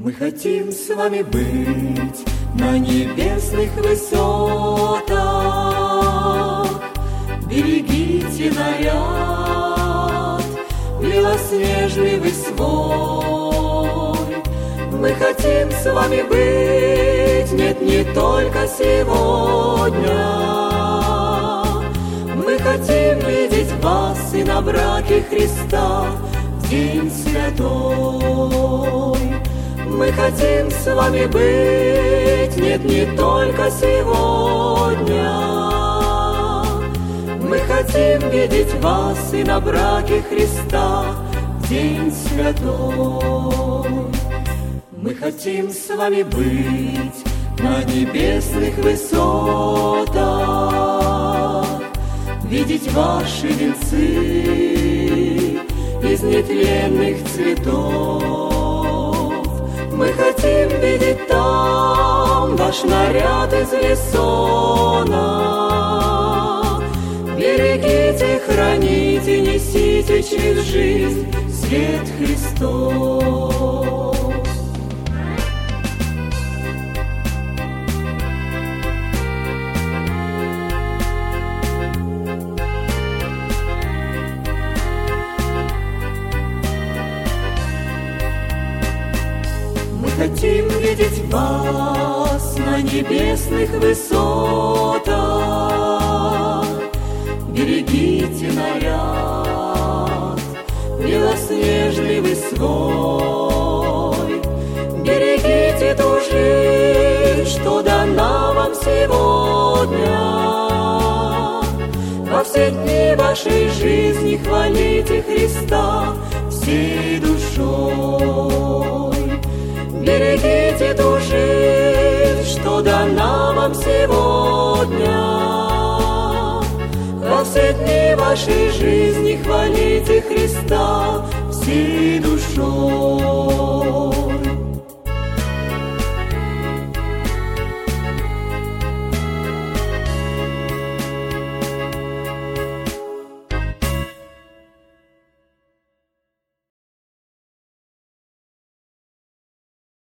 Мы хотим с вами быть на небесных высотах. Берегите наряд белоснежный вы свой. Мы хотим с вами быть, нет, не только сегодня. Мы хотим видеть вас и на браке Христа в день святой. Мы хотим с вами быть, нет, не только сегодня. Мы хотим видеть вас и на браке Христа в день святой. Мы хотим с вами быть на небесных высотах, видеть ваши венцы из нетленных цветов. Мы хотим видеть там ваш наряд из лесона. Берегите, храните, несите через жизнь свет Христов. Мы хотим видеть вас на небесных высотах. Берегите наряд белоснежный вы свой. Берегите ту жизнь, что дана вам сегодня. Во все дни вашей жизни хвалите Христа всей душой. Берегите ту жизнь, что дана вам сегодня. Во все дни вашей жизни хвалите Христа всей душой.